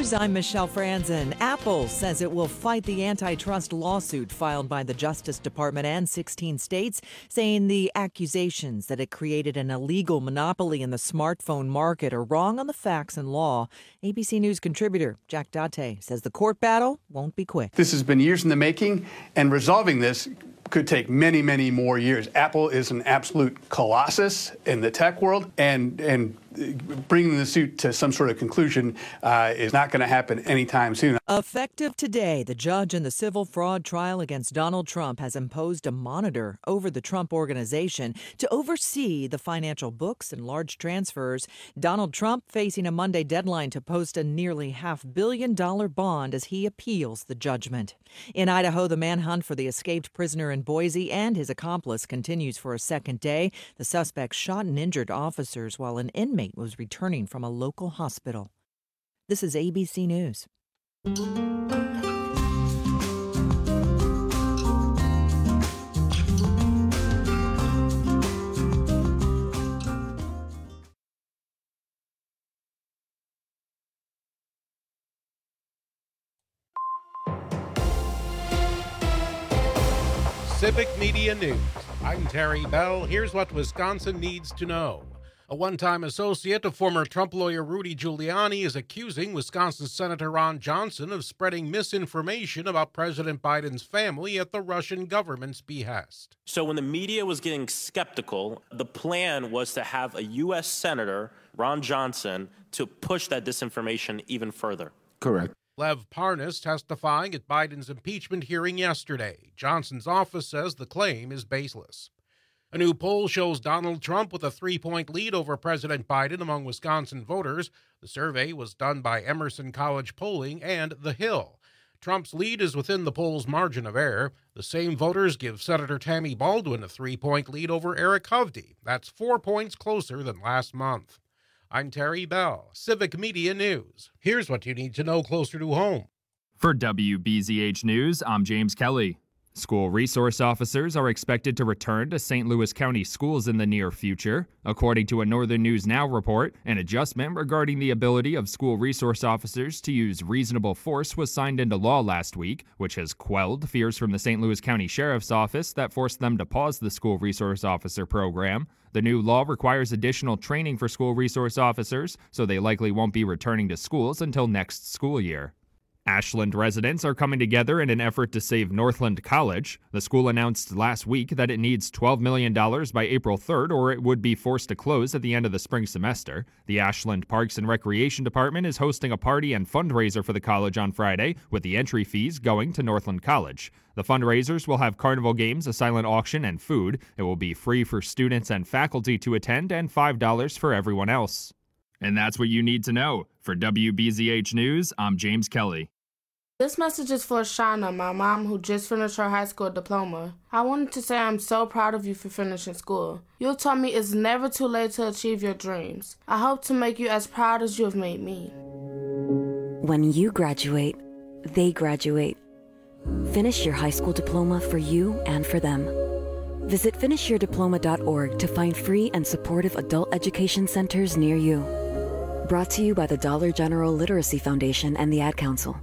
News, I'm Michelle Franzen. Apple says it will fight the antitrust lawsuit filed by the Justice Department and 16 states, saying the accusations that it created an illegal monopoly in the smartphone market are wrong on the facts and law. ABC News contributor Jack Date says the court battle won't be quick. This has been years in the making, and resolving this could take many, many more years. Apple is an absolute colossus in the tech world, and bringing the suit to some sort of conclusion is not going to happen anytime soon. Effective today, the judge in the civil fraud trial against Donald Trump has imposed a monitor over the Trump Organization to oversee the financial books and large transfers. Donald Trump facing a Monday deadline to post a nearly $500 million bond as he appeals the judgment. In Idaho, the manhunt for the escaped prisoner in Boise and his accomplice continues for a second day. The suspect shot and injured officers while an inmate was returning from a local hospital. This is ABC News. Civic Media News. I'm Terry Bell. Here's what Wisconsin needs to know. A one-time associate of former Trump lawyer Rudy Giuliani is accusing Wisconsin Senator Ron Johnson of spreading misinformation about President Biden's family at the Russian government's behest. So when the media was getting skeptical, the plan was to have a U.S. Senator, Ron Johnson, to push that disinformation even further. Correct. Lev Parnas testifying at Biden's impeachment hearing yesterday. Johnson's office says the claim is baseless. A new poll shows Donald Trump with a 3-point lead over President Biden among Wisconsin voters. The survey was done by Emerson College Polling and The Hill. Trump's lead is within the poll's margin of error. The same voters give Senator Tammy Baldwin a 3-point lead over Eric Hovde. That's 4 points closer than last month. I'm Terry Bell, Civic Media News. Here's what you need to know closer to home. For WBZH News, I'm James Kelly. School resource officers are expected to return to St. Louis County schools in the near future. According to a Northern News Now report, an adjustment regarding the ability of school resource officers to use reasonable force was signed into law last week, which has quelled fears from the St. Louis County Sheriff's Office that forced them to pause the school resource officer program. The new law requires additional training for school resource officers, so they likely won't be returning to schools until next school year. Ashland residents are coming together in an effort to save Northland College. The school announced last week that it needs $12 million by April 3rd or it would be forced to close at the end of the spring semester. The Ashland Parks and Recreation Department is hosting a party and fundraiser for the college on Friday, with the entry fees going to Northland College. The fundraisers will have carnival games, a silent auction, and food. It will be free for students and faculty to attend and $5 for everyone else. And that's what you need to know. For WBZH News, I'm James Kelly. This message is for Shauna, my mom, who just finished her high school diploma. I wanted to say I'm so proud of you for finishing school. You taught me it's never too late to achieve your dreams. I hope to make you as proud as you have made me. When you graduate, they graduate. Finish your high school diploma for you and for them. Visit finishyourdiploma.org to find free and supportive adult education centers near you. Brought to you by the Dollar General Literacy Foundation and the Ad Council.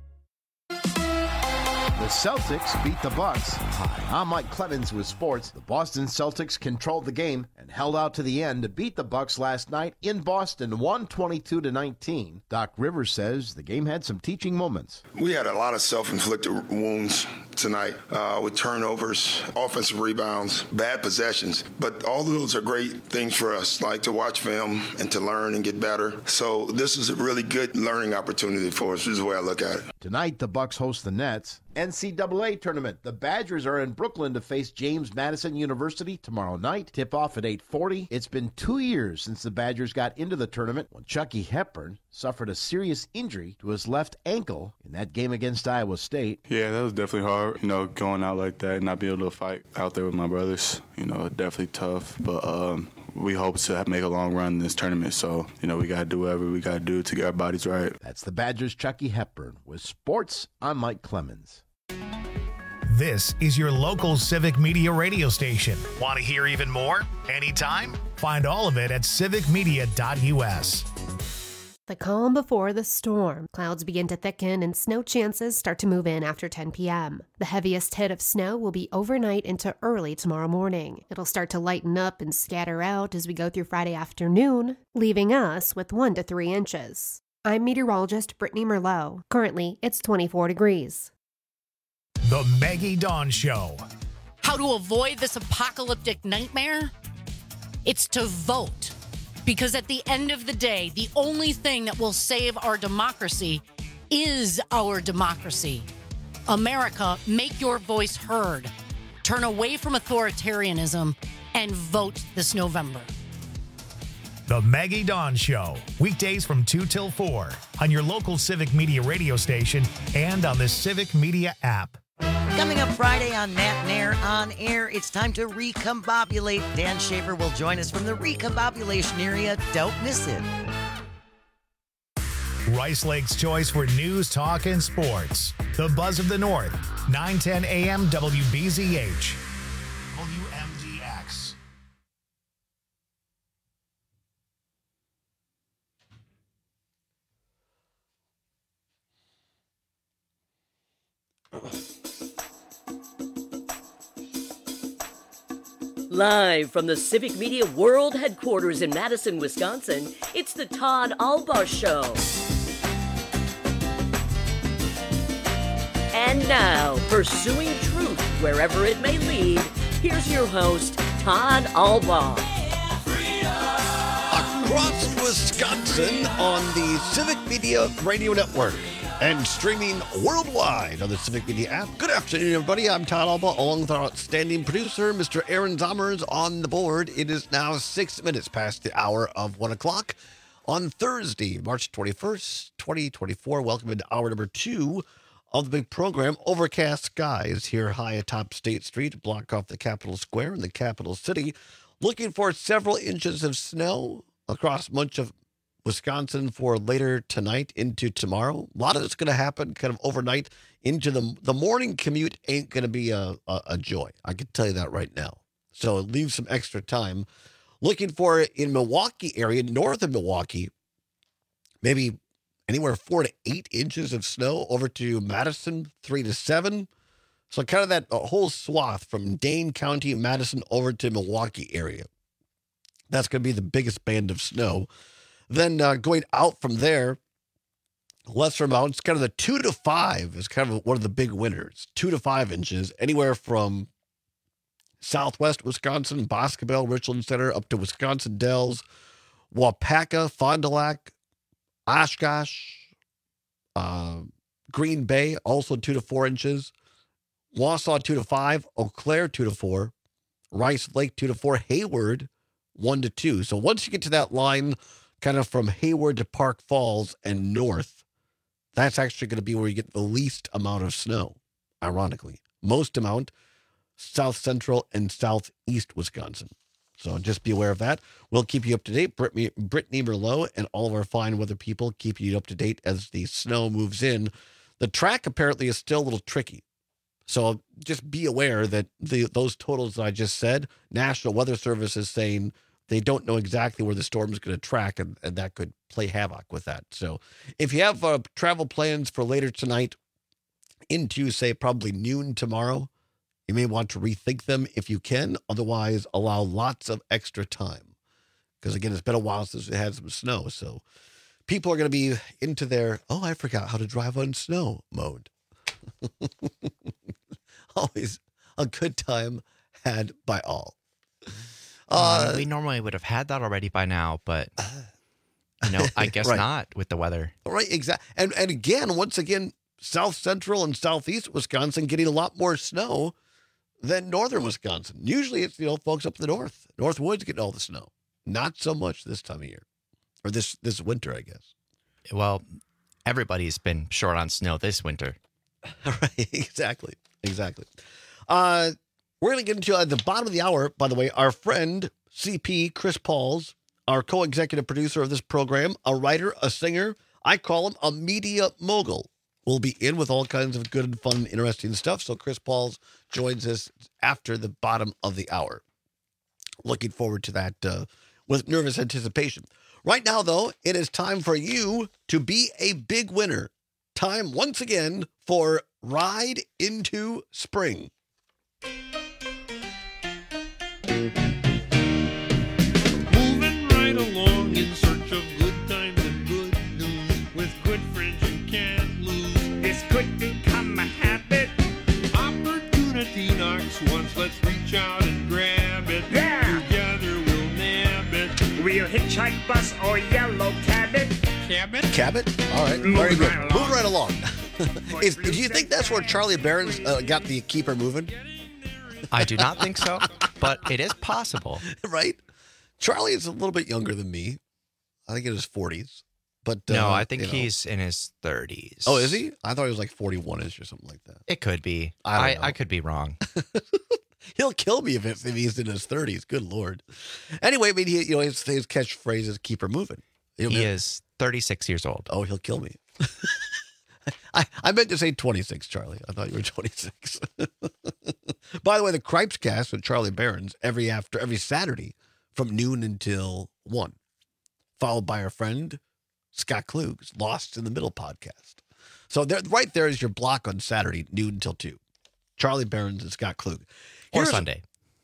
The Celtics beat the Bucks. Hi, I'm Mike Clemens with sports. The Boston Celtics controlled the game and held out to the end to beat the Bucks last night in Boston, 122-19. Doc Rivers says the game had some teaching moments. We had a lot of self-inflicted wounds tonight with turnovers, offensive rebounds, bad possessions. But all of those are great things for us, like to watch film and to learn and get better. So this is a really good learning opportunity for us, is the way I look at it. Tonight, the Bucks host the Nets. NCAA tournament. The Badgers are in Brooklyn to face James Madison University tomorrow night. Tip-off at 8:40. It's been 2 years since the Badgers got into the tournament when Chucky Hepburn suffered a serious injury to his left ankle in that game against Iowa State. Yeah, that was definitely hard, going out like that and not be able to fight out there with my brothers. Definitely tough, but we hope to make a long run in this tournament, so, we got to do whatever we got to do to get our bodies right. That's the Badgers' Chucky Hepburn. With sports, I'm Mike Clemens. This is your local Civic Media radio station. Want to hear even more? Anytime? Find all of it at civicmedia.us. The calm before the storm. Clouds begin to thicken and snow chances start to move in after 10 p.m. The heaviest hit of snow will be overnight into early tomorrow morning. It'll start to lighten up and scatter out as we go through Friday afternoon, leaving us with 1 to 3 inches. I'm meteorologist Brittany Merlot. Currently, it's 24 degrees. The Maggie Dawn Show. How to avoid this apocalyptic nightmare? It's to vote. Because at the end of the day, the only thing that will save our democracy is our democracy. America, make your voice heard. Turn away from authoritarianism and vote this November. The Maggie Dawn Show. Weekdays from 2 till 4 on your local Civic Media radio station and on the Civic Media app. Coming up Friday on Nat Nair On Air, it's time to recombobulate. Dan Schaefer will join us from the recombobulation area. Don't miss it. Rice Lake's choice for news, talk, and sports. The Buzz of the North, 910 AM WBZH. WMDX. Live from the Civic Media World Headquarters in Madison, Wisconsin, it's the Todd Albaugh Show. And now, pursuing truth wherever it may lead, here's your host, Todd Albaugh. Across Wisconsin on the Civic Media Radio Network and streaming worldwide on the Civic Media app. Good afternoon, everybody. I'm Todd Albaugh, along with our outstanding producer, Mr. Aaron Zommers, on the board. It is now 6 minutes past the hour of 1 o'clock on Thursday, March 21st, 2024. Welcome into hour number 2 of the big program. Overcast skies here high atop State Street, block off the Capitol Square in the capital city. Looking for several inches of snow across much of Wisconsin for later tonight into tomorrow. A lot of it's going to happen kind of overnight into the morning commute. Ain't going to be a joy. I can tell you that right now. So it leaves some extra time. Looking for it in Milwaukee area, north of Milwaukee, maybe anywhere 4 to 8 inches of snow. Over to Madison, 3 to 7. So kind of that whole swath from Dane County, Madison over to Milwaukee area. That's going to be the biggest band of snow. Then going out from there, lesser amounts, kind of the 2 to 5 is kind of one of the big winners. 2 to 5 inches, anywhere from southwest Wisconsin, Boscobel, Richland Center, up to Wisconsin Dells, Waupaca, Fond du Lac, Oshkosh, Green Bay, also 2 to 4 inches. Wausau, 2 to 5. Eau Claire, 2 to 4. Rice Lake, 2 to 4. Hayward, 1 to 2. So once you get to that line, kind of from Hayward to Park Falls and north, that's actually going to be where you get the least amount of snow, ironically. Most amount, south central and southeast Wisconsin. So just be aware of that. We'll keep you up to date. Brittany Merlot and all of our fine weather people keep you up to date as the snow moves in. The track apparently is still a little tricky. So just be aware that those totals that I just said, National Weather Service is saying they don't know exactly where the storm is going to track, and that could play havoc with that. So if you have travel plans for later tonight into, say, probably noon tomorrow, you may want to rethink them if you can. Otherwise, allow lots of extra time. Because, again, it's been a while since we had some snow. So people are going to be into their, I forgot how to drive on snow mode. Always a good time had by all. We normally would have had that already by now, but I guess right. not with the weather. Right, exactly. And again, once again, south central and southeast Wisconsin getting a lot more snow than northern Wisconsin. Usually it's, folks up in the north. Northwoods getting all the snow. Not so much this time of year. Or this winter, I guess. Well, everybody's been short on snow this winter. Right, exactly. We're going to get into, at the bottom of the hour, by the way, our friend, CP, Chris Pauls, our co-executive producer of this program, a writer, a singer. I call him a media mogul. We'll be in with all kinds of good and fun and interesting stuff. So Chris Pauls joins us after the bottom of the hour. Looking forward to that with nervous anticipation. Right now, though, it is time for you to be a big winner. Time once again for Ride into Spring. Moving right along in search of good times and good news. With good friends you can't lose. This could become a habit. Opportunity knocks once. Let's reach out and grab it. Yeah! Together we'll nab it. We'll hitchhike, bus, or yellow cabin. Cabot? All right. Very good. Move right along. Do you think that's where Charlie Barron's got the Keep Her Moving? I do not think so, but it is possible. Right? Charlie is a little bit younger than me. I think in his 40s. But no, I think he's in his 30s. Oh, is he? I thought he was like 41-ish or something like that. It could be. I could be wrong. He'll kill me if he's in his 30s. Good Lord. Anyway, I mean, his catchphrase is "Keep her moving." He is 36 years old. Oh, he'll kill me. I meant to say 26, Charlie. I thought you were 26. By the way, the Cripes Cast with Charlie Barron's every Saturday from noon until 1, followed by our friend Scott Klug's Lost in the Middle podcast. So right there is your block on Saturday, noon until 2. Charlie Barron's and Scott Klug. Or Sunday.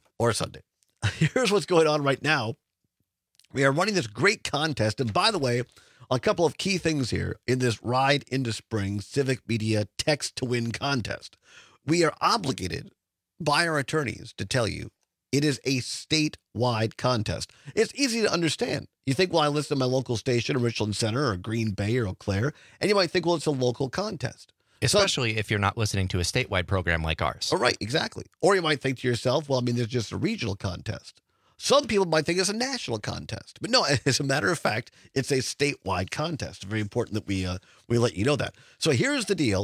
Here's what's going on right now. We are running this great contest. And by the way, a couple of key things here in this Ride into Spring Civic Media Text to Win contest. We are obligated by our attorneys to tell you it is a statewide contest. It's easy to understand. You think, well, I listen to my local station, Richland Center or Green Bay or Eau Claire, and you might think, well, it's a local contest. Especially if you're not listening to a statewide program like ours. Oh, right, exactly. Or you might think to yourself, well, I mean, there's just a regional contest. Some people might think it's a national contest. But no, as a matter of fact, it's a statewide contest. It's very important that we let you know that. So here's the deal.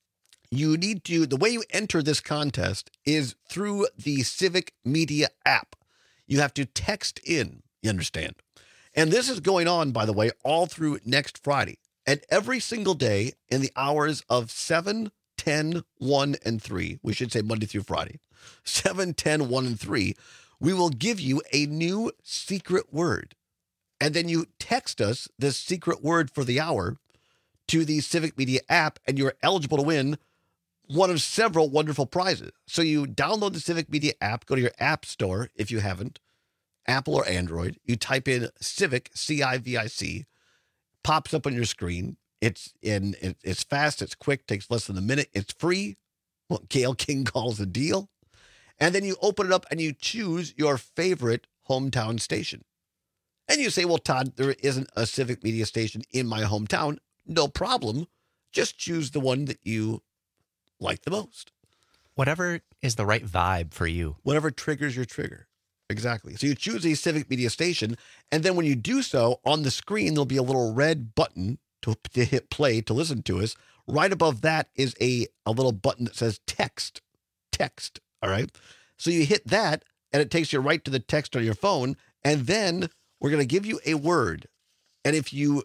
The way you enter this contest is through the Civic Media app. You have to text in, you understand. And this is going on, by the way, all through next Friday. And every single day in the hours of 7, 10, 1, and 3, we should say Monday through Friday, 7, 10, 1, and 3, we will give you a new secret word. And then you text us this secret word for the hour to the Civic Media app, and you're eligible to win one of several wonderful prizes. So you download the Civic Media app, go to your app store if you haven't, Apple or Android. You type in Civic, C-I-V-I-C, pops up on your screen. It's fast, it's quick, takes less than a minute. It's free, what Gail King calls a deal. And then you open it up and you choose your favorite hometown station. And you say, well, Todd, there isn't a Civic Media station in my hometown. No problem. Just choose the one that you like the most. Whatever is the right vibe for you. Whatever triggers your trigger. Exactly. So you choose a Civic Media station, and then when you do so, on the screen, there'll be a little red button to hit play to listen to us. Right above that is a little button that says text. Text. All right. So you hit that, and it takes you right to the text on your phone, and then we're going to give you a word. And if you're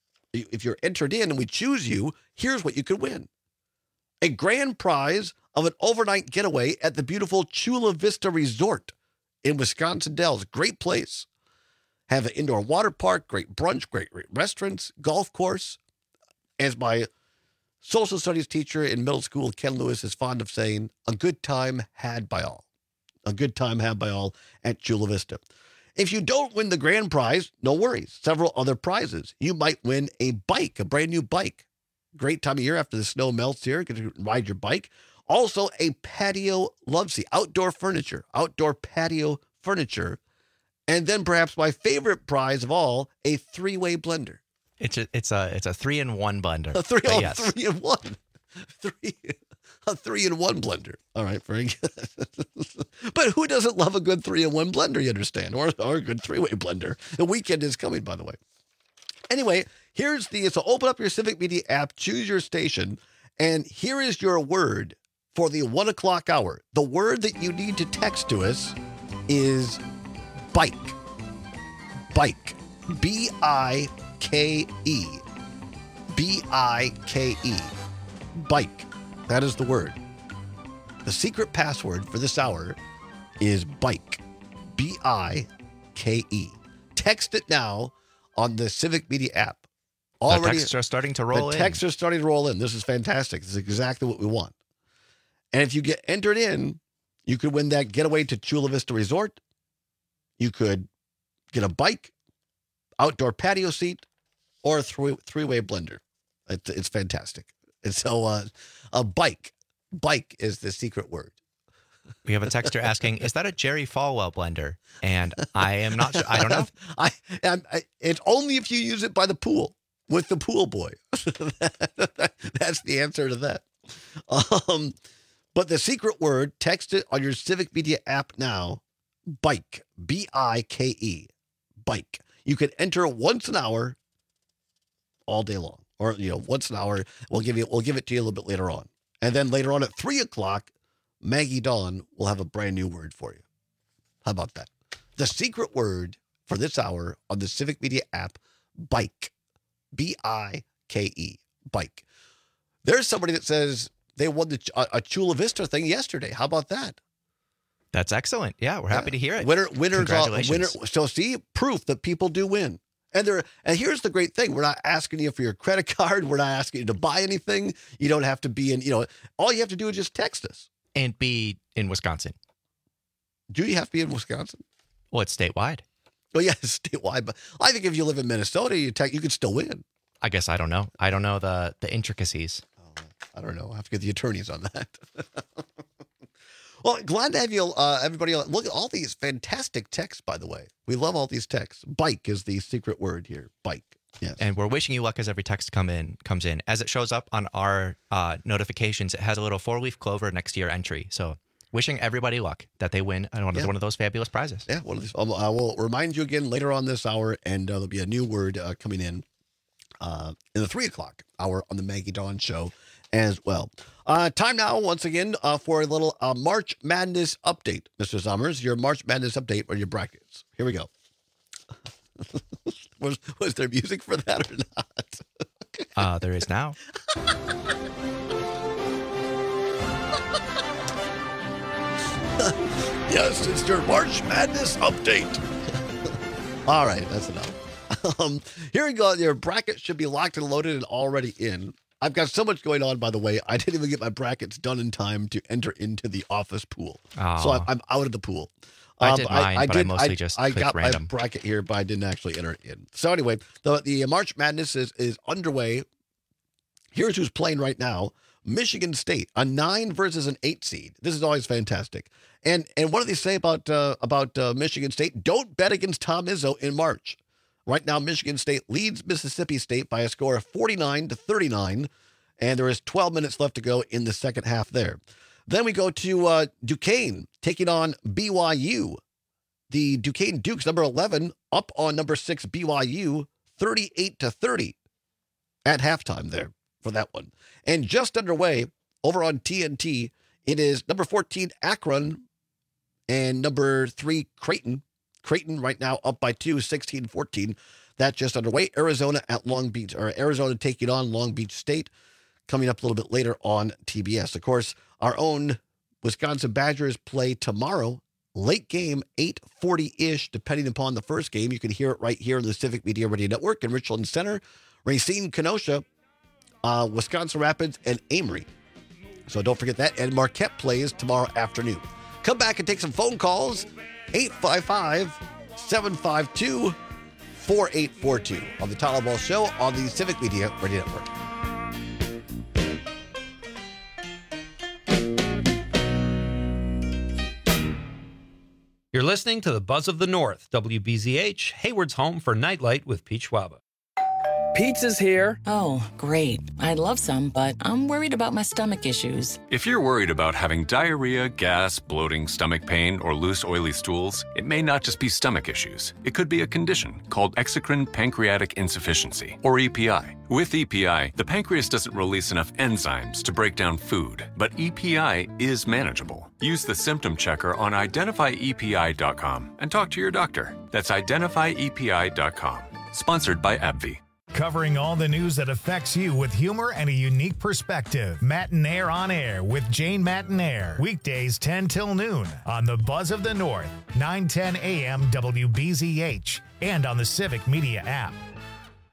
entered in and we choose you, here's what you could win. A grand prize of an overnight getaway at the beautiful Chula Vista Resort in Wisconsin Dells. Great place. Have an indoor water park, great brunch, great restaurants, golf course. As my social studies teacher in middle school, Ken Lewis, is fond of saying, a good time had by all. A good time had by all at Chula Vista. If you don't win the grand prize, no worries. Several other prizes. You might win a bike, a brand new bike. Great time of year after the snow melts here. Get to ride your bike. Also, a patio love seat, outdoor furniture, outdoor patio furniture. And then perhaps my favorite prize of all, a 3-way blender. It's a 3-in-1 blender. A 3-in-1. A 3-in-1 blender. All right, very good. But who doesn't love a good 3-in-1 blender, you understand? Or a good 3-way blender. The weekend is coming, by the way. Anyway, so open up your Civic Media app, choose your station, and here is your word for the 1 o'clock hour. The word that you need to text to us is bike. Bike. B-I-K-E. B-I-K-E. Bike. That is the word. The secret password for this hour is bike. B-I-K-E. Text it now on the Civic Media app. The texts are starting to roll in. The texts are starting to roll in. This is fantastic. This is exactly what we want. And if you get entered in, you could win that getaway to Chula Vista Resort. You could get a bike, outdoor patio seat, or a three-way blender. It's fantastic. And so a bike is the secret word. We have a texter asking, is that a Jerry Falwell blender? And I am not sure. I don't know. It's only if you use it by the pool with the pool boy. That's the answer to that. But the secret word, text it on your Civic Media app now, bike, B-I-K-E, bike. You can enter once an hour all day long, or, once an hour. We'll give it to you a little bit later on. And then later on at 3:00, Maggie Dawn will have a brand new word for you. How about that? The secret word for this hour on the Civic Media app, bike, B-I-K-E, bike. There's somebody that says they won a Chula Vista thing yesterday. How about that? That's excellent. Yeah, we're happy to hear it. Winners, Congratulations. So see, proof that people do win. And here's the great thing. We're not asking you for your credit card. We're not asking you to buy anything. You don't have to be in, all you have to do is just text us. And be in Wisconsin. Do you have to be in Wisconsin? Well, it's statewide. Well, yeah, it's statewide. But I think if you live in Minnesota, you could still win. I guess I don't know. I don't know the intricacies. I don't know. I have to get the attorneys on that. Well, glad to have you, everybody. Look at all these fantastic texts, by the way. We love all these texts. Bike is the secret word here. Bike. Yes. And we're wishing you luck as every text comes in. As it shows up on our notifications, it has a little 4-leaf clover next to your entry. So wishing everybody luck that they win one of those fabulous prizes. Yeah, one of these. I will remind you again later on this hour, and there'll be a new word coming in the 3:00 hour on the Maggie Dawn Show as well. Time now, once again, for a little March Madness update. Mr. Summers, your March Madness update or your brackets. Here we go. Was there music for that or not? There is now. Yes, it's your March Madness update. All right, that's enough. Here we go. Your bracket should be locked and loaded and already in. I've got so much going on, by the way. I didn't even get my brackets done in time to enter into the office pool. So I'm out of the pool. I did mine, but I mostly just clicked I got random. my bracket here, but I didn't actually enter it in. So anyway, the March Madness is underway. Here's who's playing right now. Michigan State, a 9 versus an 8 seed. This is always fantastic. And what do they say about Michigan State? Don't bet against Tom Izzo in March. Right now, Michigan State leads Mississippi State by a score of 49-39, and there is 12 minutes left to go in the second half there. Then we go to Duquesne taking on BYU. The Duquesne Dukes, number 11, up on number 6 BYU, 38-30 at halftime there for that one. And just underway over on TNT, it is number 14 Akron and number 3 Creighton. Creighton right now up by 2, 16-14. That's just underway. Arizona at Long Beach, or Arizona taking on Long Beach State, coming up a little bit later on TBS. Of course, our own Wisconsin Badgers play tomorrow. Late game, 8:40-ish, depending upon the first game. You can hear it right here on the Civic Media Radio Network in Richland Center. Racine, Kenosha, Wisconsin Rapids, and Amory. So don't forget that. And Marquette plays tomorrow afternoon. Come back and take some phone calls. 855-752-4842 on the Tyler Ball Show on the Civic Media Radio Network. You're listening to the Buzz of the North, WBZH, Hayward's home for Nightlight with Pete Schwaba. Pizza's here. Oh, great. I'd love some, but I'm worried about my stomach issues. If you're worried about having diarrhea, gas, bloating, stomach pain, or loose, oily stools, it may not just be stomach issues. It could be a condition called exocrine pancreatic insufficiency, or EPI. With EPI, the pancreas doesn't release enough enzymes to break down food, but EPI is manageable. Use the symptom checker on identifyepi.com and talk to your doctor. That's identifyepi.com. Sponsored by AbbVie. Covering all the news that affects you with humor and a unique perspective. Matinaire on Air with Jane Matinaire. Weekdays 10 till noon on the Buzz of the North, 9:10 a.m. WBZH, and on the Civic Media app.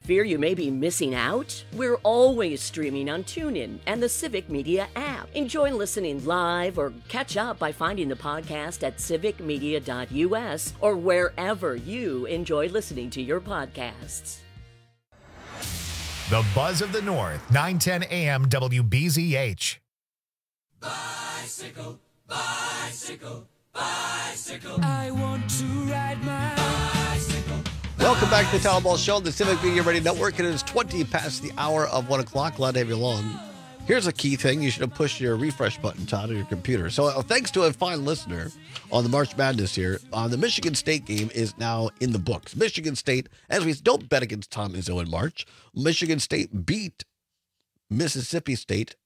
Fear you may be missing out? We're always streaming on TuneIn and the Civic Media app. Enjoy listening live or catch up by finding the podcast at civicmedia.us or wherever you enjoy listening to your podcasts. The Buzz of the North, 910 AM WBZH. Bicycle, bicycle, bicycle. I want to ride my bicycle. Welcome back to the Town Ball Show, the Civic Media Radio Network. It is 20 past the hour of 1 o'clock. Glad to have you along. Here's a key thing. You should have pushed your refresh button, Todd, on your computer. So thanks to a fine listener on the March Madness here, the Michigan State game is now in the books. Michigan State, as we don't bet against Tom Izzo in March, Michigan State beat Mississippi State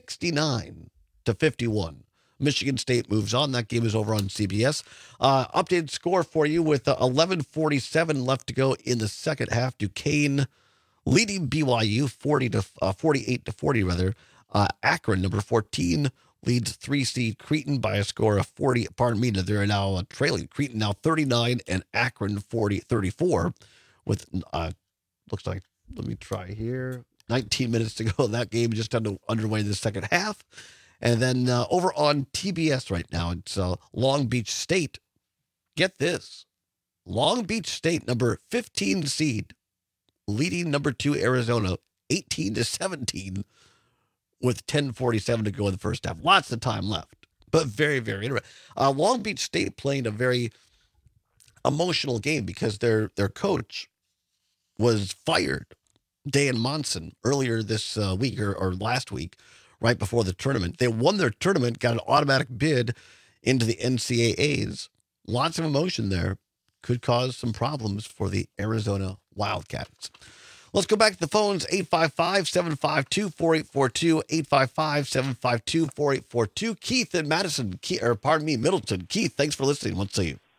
69-51. Michigan State moves on. That game is over on CBS. Updated score for you with 11:47 left to go in the second half. Duquesne leading BYU 48-40 rather. Akron, number 14, leads 3-seed Creighton by a score of 40. Pardon me, they're now trailing. Creighton now 39 and Akron 34 with, looks like, let me try here, 19 minutes to go. That game just underway in the second half. And then over on TBS right now, it's Long Beach State. Get this. Long Beach State, number 15 seed, leading number 2 Arizona 18-17 with 10:47 to go in the first half. Lots of time left, but very, very interesting. Long Beach State playing a very emotional game because their coach was fired, Dan Monson, earlier this week or last week, right before the tournament. They won their tournament, got an automatic bid into the NCAAs. Lots of emotion there. Could cause some problems for the Arizona Wildcats. Let's go back to the phones, 855-752-4842, 855-752-4842. Keith in Madison, Middleton. Keith, thanks for listening. Let's see you.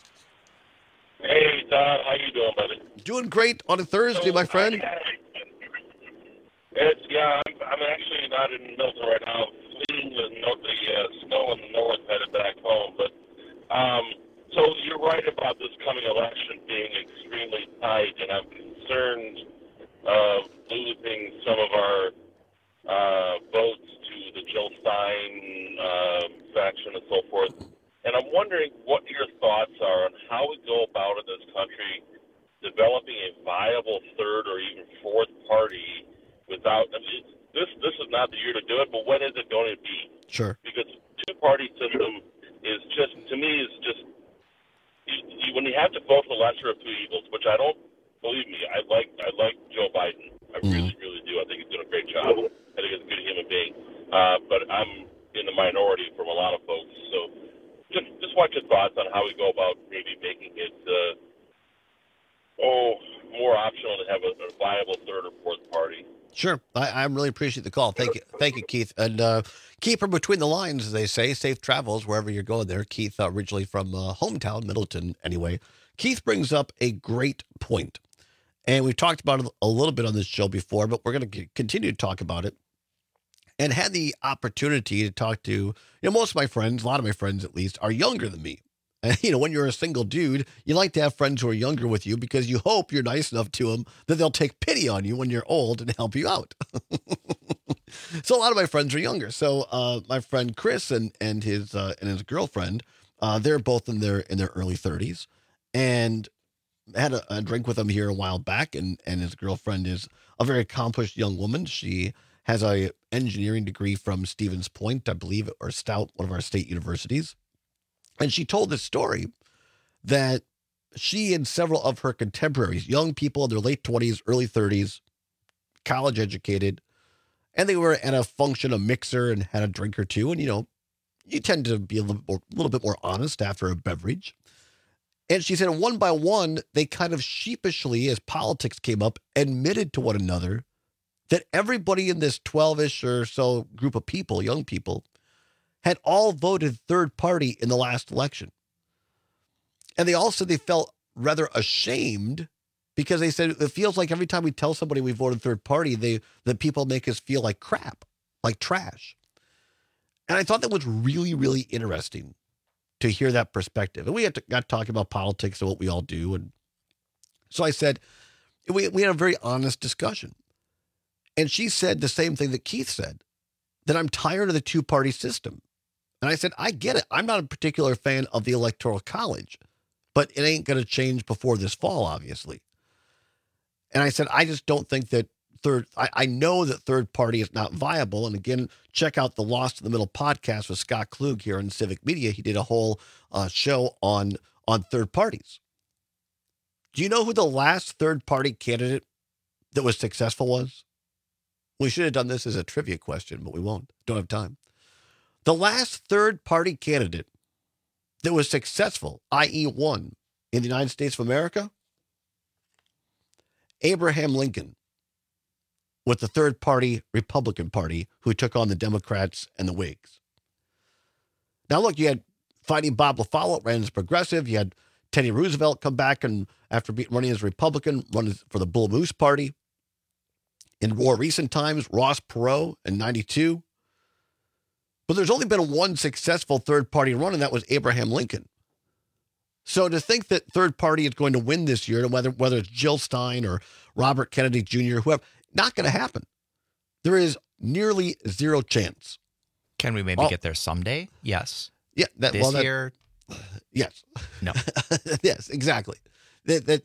Hey, Todd, how you doing, buddy? Doing great on a Thursday, my friend. I'm actually not in Milton right now. Fleeing the snow in the north, headed back home. But so you're right about this coming election being extremely tight, and I'm concerned of losing some of our votes to the Jill Stein faction and so forth. And I'm wondering what your thoughts are on how we go about in this country developing a viable third or even fourth party without, I mean, this is not the year to do it, but when is it going to be? Sure. Because two-party system is just, to me, is just, when you have to vote for the lesser of two evils, which I don't, believe me, I like Joe Biden. I really, really do. I think he's doing a great job. I think he's a good human being. But I'm in the minority from a lot of folks. So just want your thoughts on how we go about maybe making it, more optional to have a viable third or fourth party. Sure. I really appreciate the call. Thank you, Keith. And keep her between the lines, as they say. Safe travels wherever you're going there. Keith, originally from hometown, Middleton, anyway. Keith brings up a great point. And we've talked about it a little bit on this show before, but we're going to continue to talk about it. And had the opportunity to talk to, most of my friends, a lot of my friends at least, are younger than me. And, when you're a single dude, you like to have friends who are younger with you because you hope you're nice enough to them that they'll take pity on you when you're old and help you out. So a lot of my friends are younger. So my friend Chris and his girlfriend, they're both in their early 30s, and had a drink with him here a while back. And his girlfriend is a very accomplished young woman. She has a engineering degree from Stevens Point, I believe, or Stout, one of our state universities. And she told this story that she and several of her contemporaries, young people in their late 20s, early 30s, college educated, and they were at a function, a mixer, and had a drink or two. And, you tend to be a little bit more honest after a beverage. And she said, one by one, they kind of sheepishly, as politics came up, admitted to one another that everybody in this 12-ish or so group of people, young people, had all voted third party in the last election. And they all said they felt rather ashamed because they said it feels like every time we tell somebody we voted third party, the people make us feel like crap, like trash. And I thought that was really, really interesting to hear that perspective. And we got talking about politics and what we all do. And so I said, We had a very honest discussion. And she said the same thing that Keith said, that I'm tired of the two-party system. And I said, I get it. I'm not a particular fan of the Electoral College, but it ain't going to change before this fall, obviously. And I said, I just don't think that I know that third party is not viable. And again, check out the Lost in the Middle podcast with Scott Klug here on Civic Media. He did a whole show on third parties. Do you know who the last third party candidate that was successful was? We should have done this as a trivia question, but we won't. Don't have time. The last third party candidate that was successful, i.e. won, in the United States of America, Abraham Lincoln, with the third party Republican Party, who took on the Democrats and the Whigs. Now, look, you had Fighting Bob LaFollette, ran as progressive. You had Teddy Roosevelt come back and after running as Republican, run for the Bull Moose Party. In more recent times, Ross Perot in 92. But there's only been one successful third party run, and that was Abraham Lincoln. So to think that third party is going to win this year, whether it's Jill Stein or Robert Kennedy Jr., whoever, not going to happen. There is nearly zero chance. Can we maybe get there someday? Yes. Yeah. This year? Yes. No. Yes, exactly. That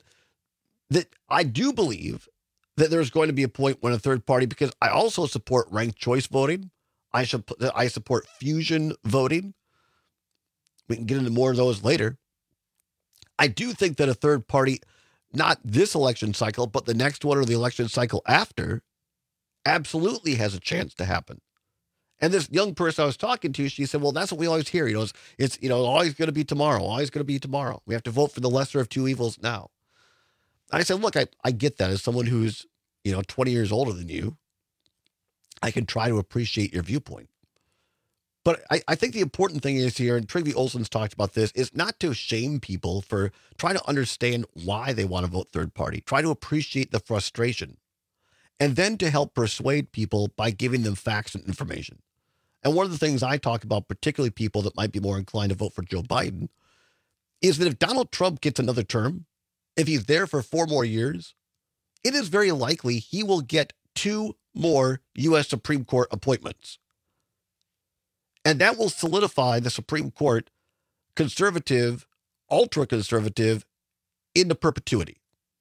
I do believe that there's going to be a point when a third party, because I also support ranked choice voting. I support fusion voting. We can get into more of those later. I do think that a third party, not this election cycle, but the next one or the election cycle after, absolutely has a chance to happen. And this young person I was talking to, she said, well, that's what we always hear. It's always going to be tomorrow, always going to be tomorrow. We have to vote for the lesser of two evils now. I said, look, I get that. As someone who's, 20 years older than you, I can try to appreciate your viewpoint. But I think the important thing is here, and Trygve Olsen's talked about this, is not to shame people for trying to understand why they want to vote third party. Try to appreciate the frustration. And then to help persuade people by giving them facts and information. And one of the things I talk about, particularly people that might be more inclined to vote for Joe Biden, is that if Donald Trump gets another term, if he's there for 4 more years, it is very likely he will get 2 more U.S. Supreme Court appointments. And that will solidify the Supreme Court conservative, ultra-conservative, into perpetuity.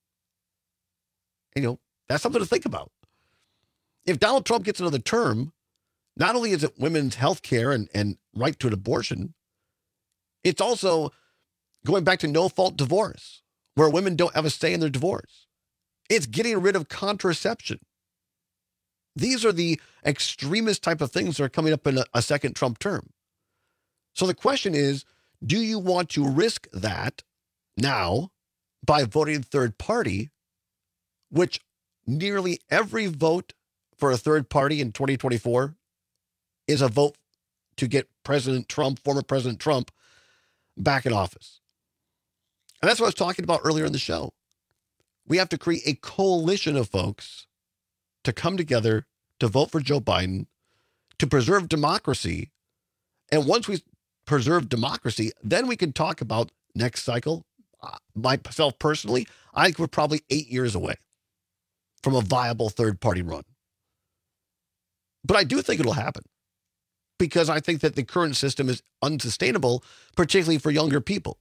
And, that's something to think about. If Donald Trump gets another term, not only is it women's health care and right to an abortion, it's also going back to no-fault divorce, where women don't have a say in their divorce. It's getting rid of contraception. These are the extremist type of things that are coming up in a second Trump term. So the question is, do you want to risk that now by voting third party, which nearly every vote for a third party in 2024 is a vote to get President Trump, former President Trump, back in office. And that's what I was talking about earlier in the show. We have to create a coalition of folks to come together to vote for Joe Biden, to preserve democracy. And once we preserve democracy, then we can talk about next cycle. Myself personally, I think we're probably 8 years away from a viable third-party run. But I do think it'll happen because I think that the current system is unsustainable, particularly for younger people.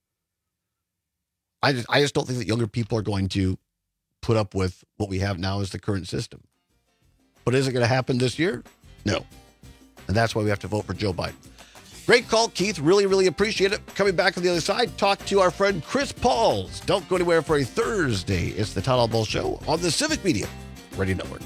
I just don't think that younger people are going to put up with what we have now as the current system. But is it going to happen this year? No. And that's why we have to vote for Joe Biden. Great call, Keith. Really, really appreciate it. Coming back on the other side, talk to our friend Chris Pauls. Don't go anywhere for a Thursday. It's the Todd Ball Show on the Civic Media Radio Network.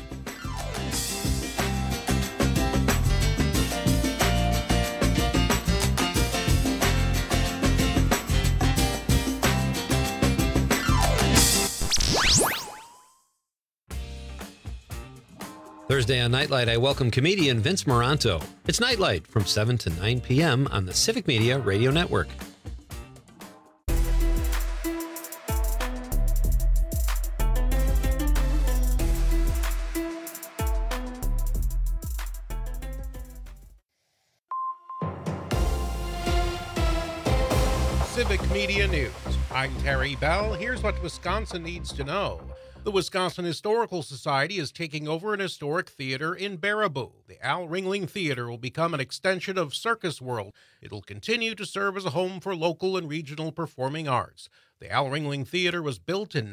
Thursday on Nightlight, I welcome comedian Vince Moranto. It's Nightlight from 7 to 9 p.m. on the Civic Media Radio Network. Civic Media News. I'm Terry Bell. Here's what Wisconsin needs to know. The Wisconsin Historical Society is taking over an historic theater in Baraboo. The Al Ringling Theater will become an extension of Circus World. It'll continue to serve as a home for local and regional performing arts. The Al Ringling Theater was built in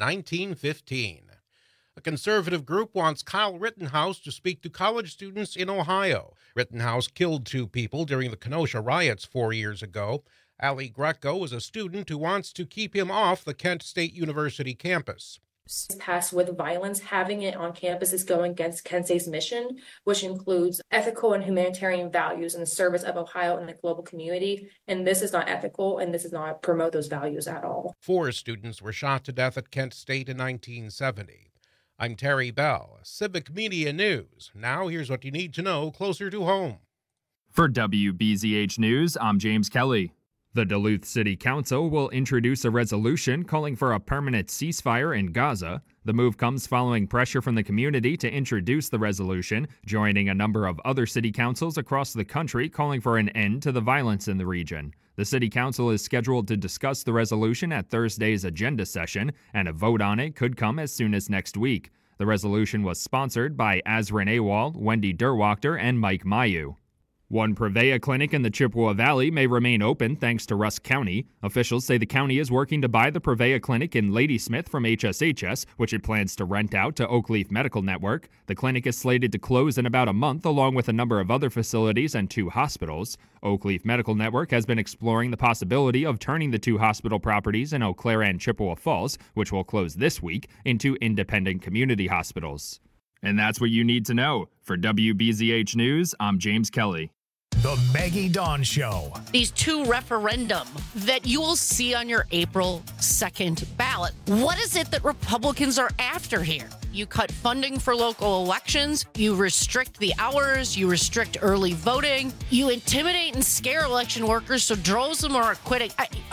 1915. A conservative group wants Kyle Rittenhouse to speak to college students in Ohio. Rittenhouse killed 2 people during the Kenosha riots 4 years ago. Ali Greco is a student who wants to keep him off the Kent State University campus. Passed with violence, having it on campus is going against Kent State's mission, which includes ethical and humanitarian values in the service of Ohio and the global community. And this is not ethical, and this does not promote those values at all. 4 students were shot to death at Kent State in 1970. I'm Terry Bell, Civic Media News. Now here's what you need to know closer to home. For WBZH News, I'm James Kelly. The Duluth City Council will introduce a resolution calling for a permanent ceasefire in Gaza. The move comes following pressure from the community to introduce the resolution, joining a number of other city councils across the country calling for an end to the violence in the region. The City Council is scheduled to discuss the resolution at Thursday's agenda session, and a vote on it could come as soon as next week. The resolution was sponsored by Azrin Awal, Wendy Derwachter, and Mike Mayu. One Prevea clinic in the Chippewa Valley may remain open thanks to Rusk County. Officials say the county is working to buy the Prevea clinic in Ladysmith from HSHS, which it plans to rent out to Oakleaf Medical Network. The clinic is slated to close in about a month, along with a number of other facilities and 2 hospitals. Oakleaf Medical Network has been exploring the possibility of turning the 2 hospital properties in Eau Claire and Chippewa Falls, which will close this week, into independent community hospitals. And that's what you need to know. For WBZH News, I'm James Kelly. The Maggie Dawn Show. These 2 referendum that you will see on your April 2nd ballot. What is it that Republicans are after here? You cut funding for local elections, you restrict the hours, you restrict early voting, you intimidate and scare election workers so droves of them are quitting.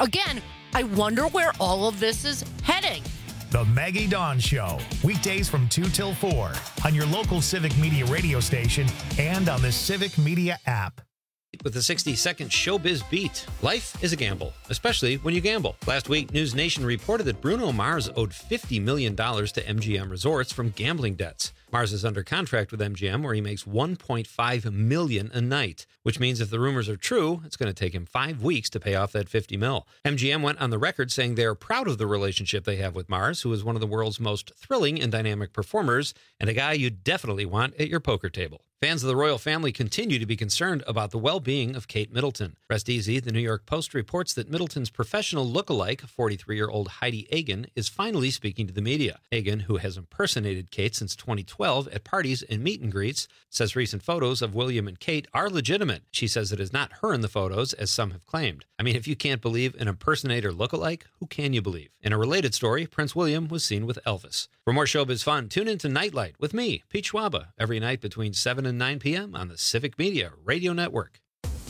I wonder where all of this is heading. The Maggie Dawn Show, weekdays from 2 till 4 on your local Civic Media radio station and on the Civic Media app. With a 60-second showbiz beat. Life is a gamble, especially when you gamble. Last week, News Nation reported that Bruno Mars owed $50 million to MGM Resorts from gambling debts. Mars is under contract with MGM, where he makes $1.5 million a night, which means if the rumors are true, it's going to take him 5 weeks to pay off that $50 million. MGM went on the record saying they are proud of the relationship they have with Mars, who is one of the world's most thrilling and dynamic performers, and a guy you definitely want at your poker table. Fans of the royal family continue to be concerned about the well-being of Kate Middleton. Rest easy, the New York Post reports that Middleton's professional lookalike, 43-year-old Heidi Agan, is finally speaking to the media. Agan, who has impersonated Kate since 2012 at parties and meet and greets, says recent photos of William and Kate are legitimate. She says it is not her in the photos, as some have claimed. I mean, if you can't believe an impersonator lookalike, who can you believe? In a related story, Prince William was seen with Elvis. For more showbiz fun, tune in to Nightlight with me, Pete Schwaba, every night between 7 and 9 p.m. on the Civic Media Radio Network.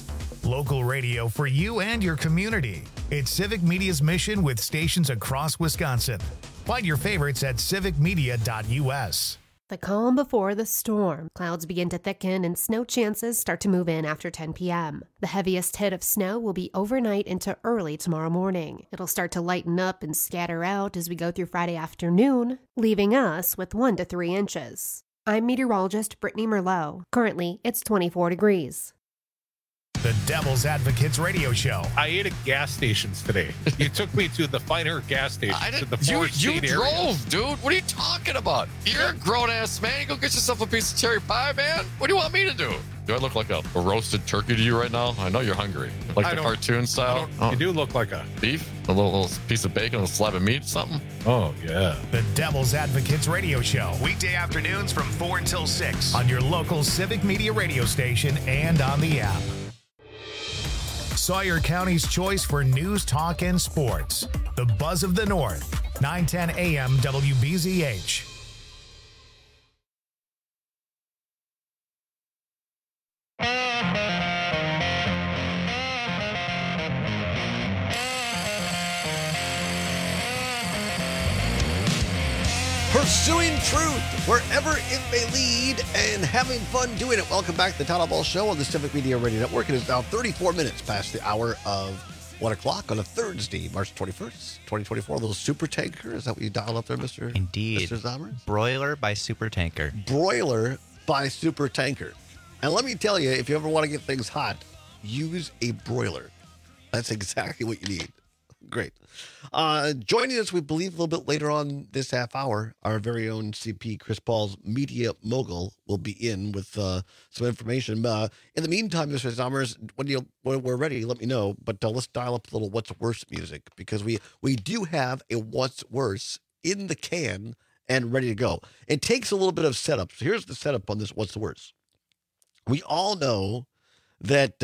Local radio for you and your community. It's Civic Media's mission with stations across Wisconsin. Find your favorites at civicmedia.us. The calm before the storm. Clouds begin to thicken and snow chances start to move in after 10 p.m. The heaviest hit of snow will be overnight into early tomorrow morning. It'll start to lighten up and scatter out as we go through Friday afternoon, leaving us with 1 to 3 inches. I'm meteorologist Brittany Merlot. Currently, it's 24 degrees. The Devil's Advocates Radio Show. I ate at gas stations today. You took me to the finer gas stations. You drove, dude. What are you talking about? You're a grown-ass man. You go get yourself a piece of cherry pie, man. What do you want me to do? Do I look like a roasted turkey to you right now? I know you're hungry. Like the cartoon style. You do look like a beef, a little piece of bacon, a slab of meat, something. Oh, yeah. The Devil's Advocates Radio Show. Weekday afternoons from 4 until 6 on your local Civic Media radio station and on the app. Sawyer County's choice for news, talk, and sports. The Buzz of the North, 910 AM WBZH. Pursuing truth wherever it may lead and having fun doing it. Welcome back to the Todd Ball Show on the Civic Media Radio Network. It is now 34 minutes past the hour of 1 o'clock on a Thursday, March 21st, 2024. A little super tanker. Is that what you dialed up there, Mr. Indeed. Mr. Zommers? Broiler by Super Tanker. Broiler by Super Tanker. And let me tell you, if you ever want to get things hot, use a broiler. That's exactly what you need. Great. Joining us, we believe, a little bit later on this half hour, our very own CP, Chris Paul's media mogul, will be in with some information. In the meantime, Mr. Zommers, when we're ready, let me know. But let's dial up a little What's Worse music, because we do have a What's Worse in the can and ready to go. It takes a little bit of setup. So here's the setup on this What's Worse. We all know that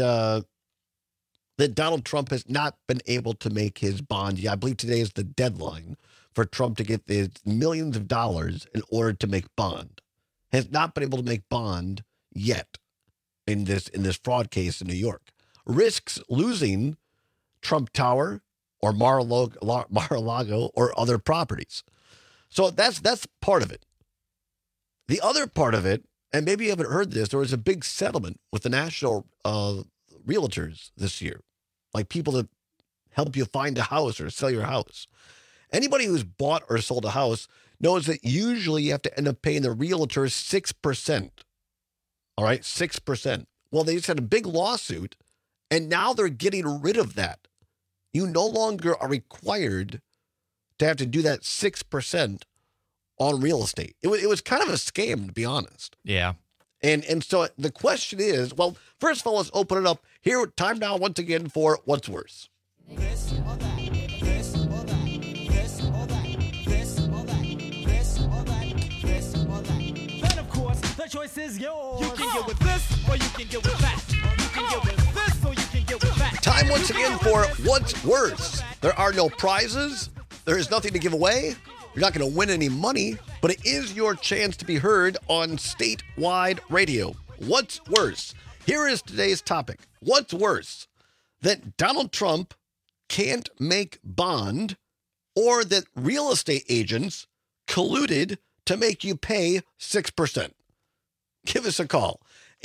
that Donald Trump has not been able to make his bond. Yeah, I believe today is the deadline for Trump to get the millions of dollars in order to make bond. Has not been able to make bond yet in this fraud case in New York. Risks losing Trump Tower or Mar-a-Lago or other properties. So that's part of it. The other part of it, and maybe you haven't heard this, there was a big settlement with the national realtors this year, like people that help you find a house or sell your house. Anybody who's bought or sold a house knows that usually you have to end up paying the realtors 6%. All right, 6%. Well, they just had a big lawsuit, and now they're getting rid of that. You no longer are required to have to do that 6% on real estate. It was kind of a scam, to be honest. Yeah. And so the question is, well, first of all, let's open it up. Here, time now once again for What's Worse. This or that, this or that, this or that, this or that, this or that, this or that. Then, of course, the choice is yours. You can get with this or you can get with that. You can get with this or you can get with that. Time once again for What's Worse. There are no prizes. There is nothing to give away. You're not going to win any money, but it is your chance to be heard on statewide radio. What's worse? Here is today's topic. What's worse? That Donald Trump can't make bond, or that real estate agents colluded to make you pay 6%. Give us a call.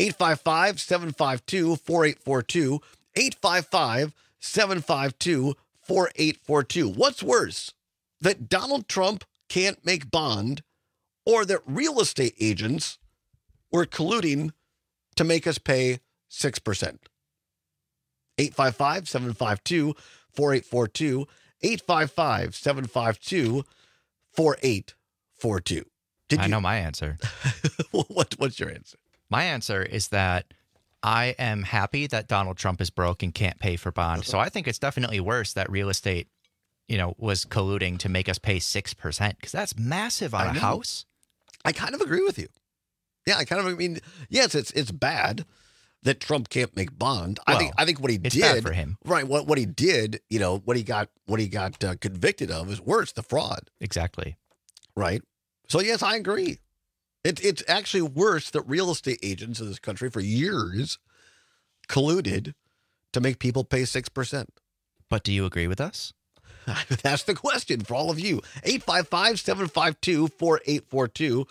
855-752-4842. 855-752-4842. What's worse? That Donald Trump can't make bond, or that real estate agents were colluding to make us pay 6%. 855-752-4842. 855-752-4842. I know my answer. What's your answer? My answer is that I am happy that Donald Trump is broke and can't pay for bond. So I think it's definitely worse that real estate was colluding to make us pay 6%, because that's massive on a house. I kind of agree with you. Yeah, yes, it's bad that Trump can't make bond. Well, I think what he did, bad for him. Right? What he did, what he got convicted of is worse, the fraud. Exactly. Right. So yes, I agree. It's actually worse that real estate agents in this country for years colluded to make people pay 6%. But do you agree with us? That's the question for all of you. 855-752-4842.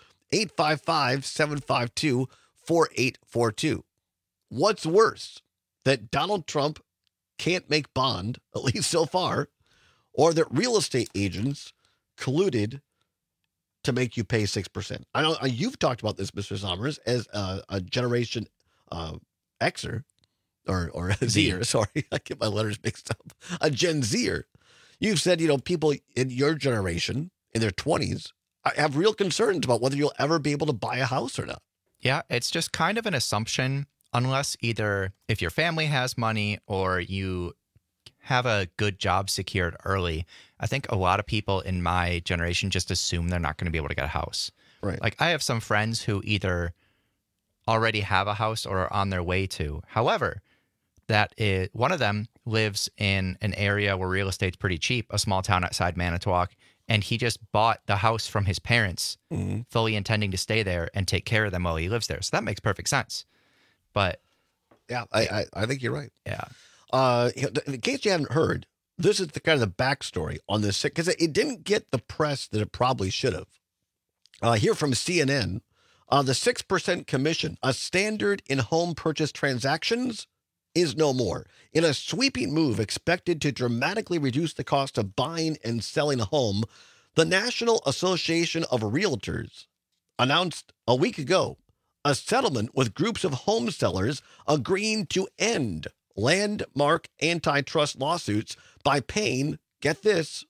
855-752-4842. What's worse? That Donald Trump can't make bond, at least so far, or that real estate agents colluded to make you pay 6%? I know you've talked about this, Mr. Zommers, as a Generation Xer, or Zer, sorry, I get my letters mixed up. A Gen Zer. You've said, people in your generation, in their 20s, have real concerns about whether you'll ever be able to buy a house or not. Yeah, it's just kind of an assumption, unless either if your family has money or you have a good job secured early. I think a lot of people in my generation just assume they're not going to be able to get a house. Right. Like I have some friends who either already have a house or are on their way to. However, one of them lives in an area where real estate's pretty cheap, a small town outside Manitowoc, and he just bought the house from his parents, fully intending to stay there and take care of them while he lives there. So that makes perfect sense. But yeah, I think you're right. Yeah. In case you haven't heard, this is the kind of the backstory on this, because it didn't get the press that it probably should have. Here from CNN, the 6% commission, a standard in home purchase transactions, is no more. In a sweeping move expected to dramatically reduce the cost of buying and selling a home, the National Association of Realtors announced a week ago a settlement with groups of home sellers agreeing to end landmark antitrust lawsuits by paying, get this,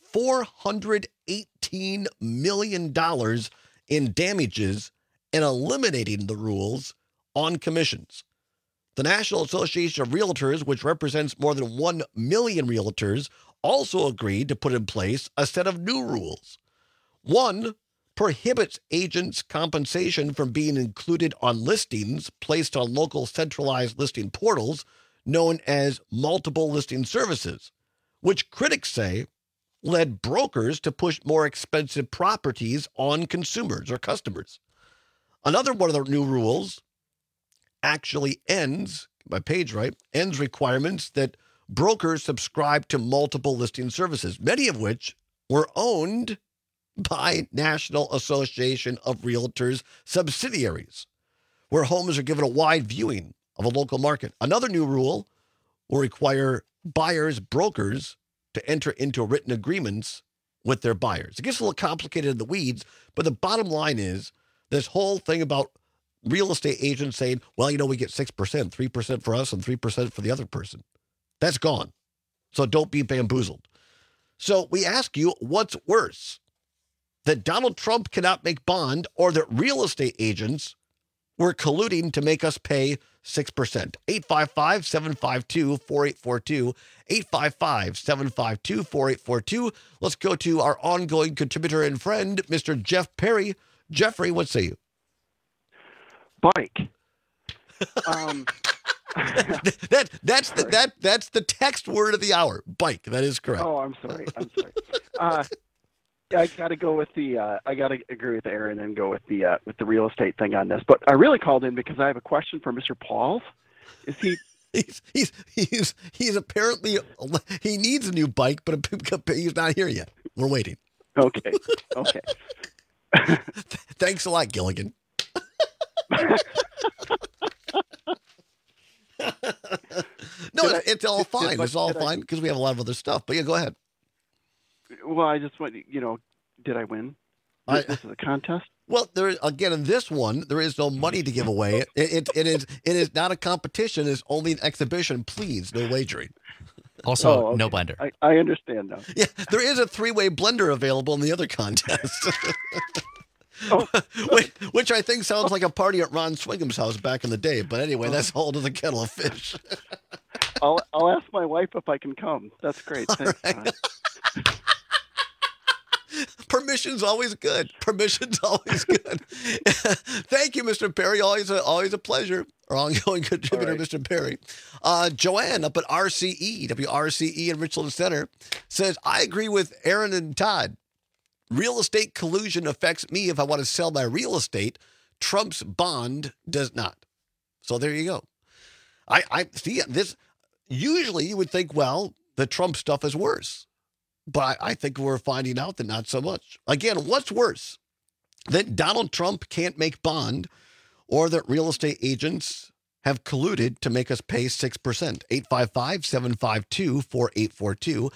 $418 million in damages and eliminating the rules on commissions. The National Association of Realtors, which represents more than 1 million realtors, also agreed to put in place a set of new rules. One prohibits agents' compensation from being included on listings placed on local centralized listing portals known as multiple listing services, which critics say led brokers to push more expensive properties on consumers or customers. Another one of the new rules actually ends requirements that brokers subscribe to multiple listing services, many of which were owned by National Association of Realtors subsidiaries, where homes are given a wide viewing of a local market. Another new rule will require brokers to enter into written agreements with their buyers. It gets a little complicated in the weeds, but the bottom line is this whole thing about real estate agents saying, well, we get 6%, 3% for us and 3% for the other person. That's gone. So don't be bamboozled. So we ask you, what's worse? That Donald Trump cannot make bond or that real estate agents were colluding to make us pay 6%. 855-752-4842. 855-752-4842. Let's go to our ongoing contributor and friend, Mr. Jeff Perry. Jeffrey, what say you? Bike. That's the text word of the hour. Bike. That is correct. Oh, I'm sorry. I got to go with I got to agree with Aaron and go with the real estate thing on this. But I really called in because I have a question for Mr. Pauls. Is he? He's apparently he needs a new bike, but he's not here yet. We're waiting. Okay. Thanks a lot, Gilligan. It's all fine. It's all fine because we have a lot of other stuff. But yeah, go ahead. Well, I just want did I win? This is a contest. Well, again in this one there is no money to give away. It is not a competition. It's only an exhibition. Please, no wagering. Also, no blender. I understand now. Yeah, there is a 3-way blender available in the other contest. Which I think sounds like a party at Ron Swingham's house back in the day. But anyway, that's a whole other kettle of fish. I'll ask my wife if I can come. That's great. Thanks. Right. Permission's always good. Thank you, Mr. Perry. Always a pleasure. Our ongoing contributor, right. Mr. Perry. Joanne up at WRCE in Richland Center says, I agree with Aaron and Todd. Real estate collusion affects me if I want to sell my real estate. Trump's bond does not. So there you go. I see this. Usually you would think, well, the Trump stuff is worse. But I think we're finding out that not so much. Again, what's worse? That Donald Trump can't make bond or that real estate agents have colluded to make us pay 6%. 855-752-4842.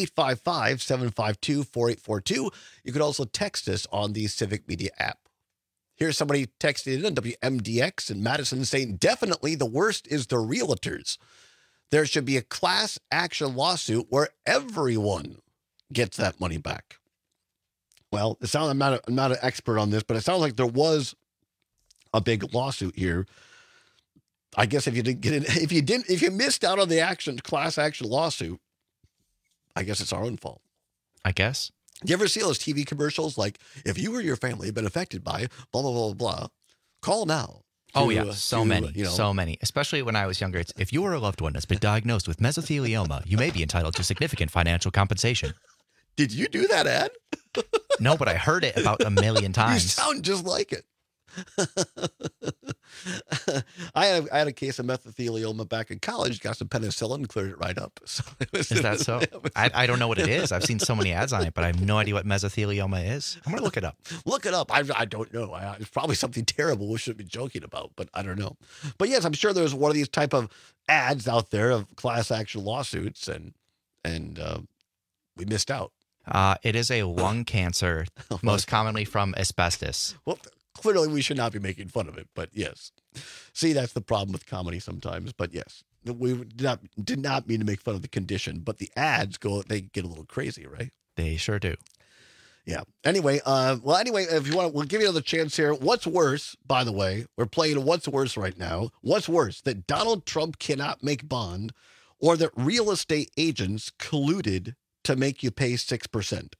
855-752-4842. You could also text us on the Civic Media app. Here's somebody texting in WMDX in Madison saying, definitely the worst is the realtors. There should be a class action lawsuit where everyone gets that money back. Well, I'm not an expert on this, but it sounds like there was a big lawsuit here. I guess if you missed out on the class action lawsuit, I guess it's our own fault. I guess. Do you ever see those TV commercials like, if you or your family have been affected by blah, blah, blah, blah, call now. Oh, yeah. So many. Especially when I was younger. It's, if you or a loved one has been diagnosed with mesothelioma, you may be entitled to significant financial compensation. Did you do that ad? No, but I heard it about a million times. You sound just like it. I had a case of mesothelioma back in college. Got some penicillin, cleared it right up. So Is that so? I don't know what it is. I've seen so many ads on it, but I have no idea what mesothelioma is. I'm going to look it up. Look it up. I don't know. It's probably something terrible we shouldn't be joking about, but I don't know. But yes, I'm sure there's one of these type of ads out there of class action lawsuits, and we missed out. It is a lung cancer, most commonly from asbestos. Well, clearly we should not be making fun of it, but yes. See, that's the problem with comedy sometimes. But yes, we did not mean to make fun of the condition, but the ads they get a little crazy, right? They sure do. Yeah. Anyway, if you want, we'll give you another chance here. What's worse, by the way, we're playing What's Worse right now. What's worse, that Donald Trump cannot make bond, or that real estate agents colluded to make you pay 6%?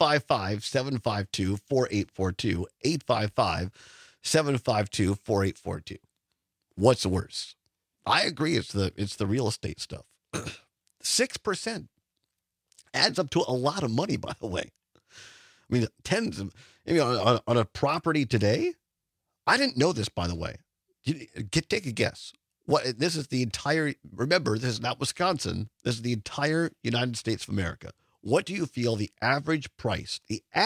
855-752-4842. 855-752-4842. What's worse? I agree. It's the real estate stuff. 6% adds up to a lot of money, by the way. I mean, on a property today. I didn't know this, by the way. Take a guess. This is the entire, remember, this is not Wisconsin. This is the entire United States of America. What do you feel the average price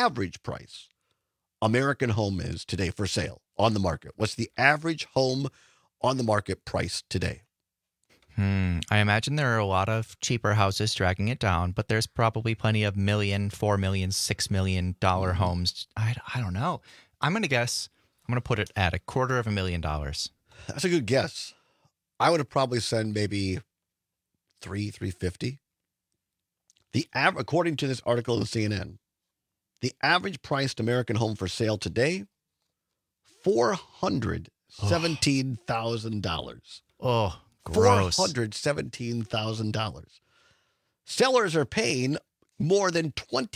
American home is today for sale on the market? What's the average home on the market price today? I imagine there are a lot of cheaper houses dragging it down, but there's probably plenty of $1 million, $4 million, $6 million homes. I don't know. I'm going to guess. I'm going to put it at $250,000. That's a good guess. I would have probably said maybe $350. According to this article in CNN, the average priced American home for sale today, $417,000. Oh, gross. $417,000. Sellers are paying more than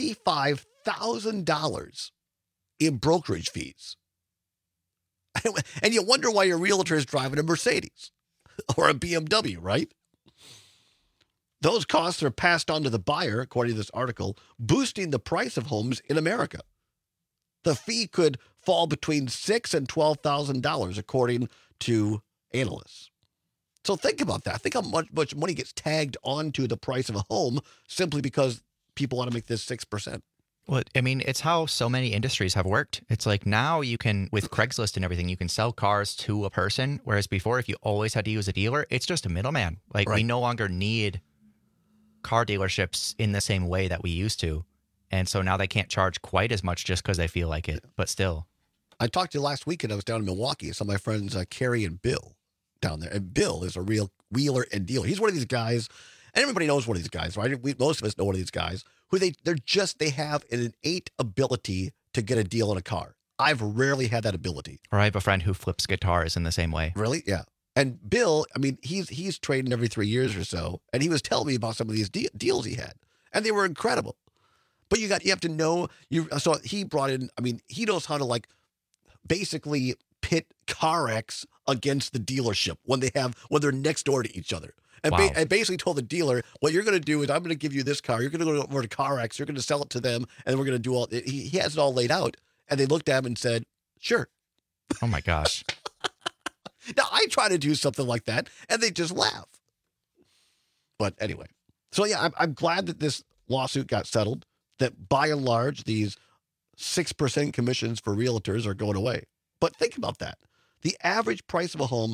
$25,000 in brokerage fees. And you wonder why your realtor is driving a Mercedes or a BMW, right? Those costs are passed on to the buyer, according to this article, boosting the price of homes in America. The fee could fall between $6,000 and $12,000, according to analysts. So think about that. Think how much money gets tagged onto the price of a home simply because people want to make this 6%. Well, I mean, it's how so many industries have worked. It's like now you can, with Craigslist and everything, you can sell cars to a person, whereas before, if you always had to use a dealer, it's just a middleman. Like, we no longer need car dealerships in the same way that we used to. And so now they can't charge quite as much just because they feel like it, but still. I talked to you last weekend. I was down in Milwaukee. Some of my friends, Carrie and Bill, down there. And Bill is a real wheeler and dealer. He's one of these guys, and everybody knows one of these guys, right? Most of us know one of these guys, who they have an innate ability to get a deal on a car. I've rarely had that ability. Or I have a friend who flips guitars in the same way. Really? Yeah. And Bill, I mean, he's trading every 3 years or so, and he was telling me about some of these deals he had, and they were incredible. But you have to know so he brought in. I mean, he knows how to basically pit CarX against the dealership when they're next door to each other. And, Wow. And basically told the dealer, what you're going to do is I'm going to give you this car. You're going to go over to CarX. You're going to sell it to them, and then we're going to do all. He has it all laid out, and they looked at him and said, "Sure." Oh my gosh. Now, I try to do something like that, and they just laugh. But anyway, so yeah, I'm glad that this lawsuit got settled, that by and large, these 6% commissions for realtors are going away. But think about that. The average price of a home,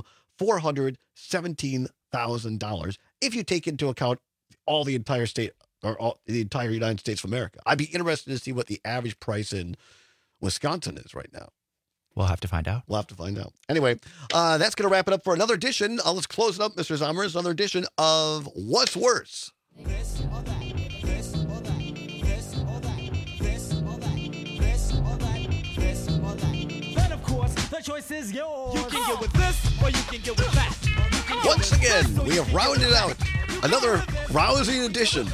$417,000, if you take into account all the entire state or the entire United States of America. I'd be interested to see what the average price in Wisconsin is right now. We'll have to find out. We'll have to find out. Anyway, that's going to wrap it up for another edition. Let's close it up, Mr. Zommers. Another edition of What's Worse? This or that, this or that, this or that, this or that, this or that, this or that. Then, of course, the choice is yours. You can get with this or you can get with that. Once again, we have rounded out another rousing edition